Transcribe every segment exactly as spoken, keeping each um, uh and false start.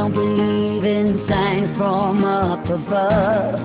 don't believe in signs from up above,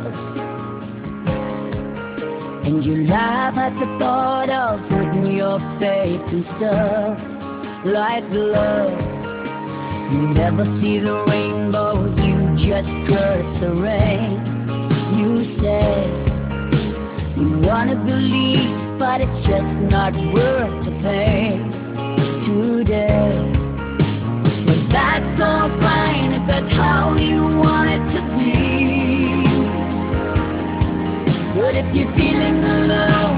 and you laugh at the thought of putting your faith in stuff like love. You never see the rainbow, you just curse the rain. You say you wanna believe, but it's just not worth the pain today. But that's all fine if that's how you want it to be. But if you're feeling alone,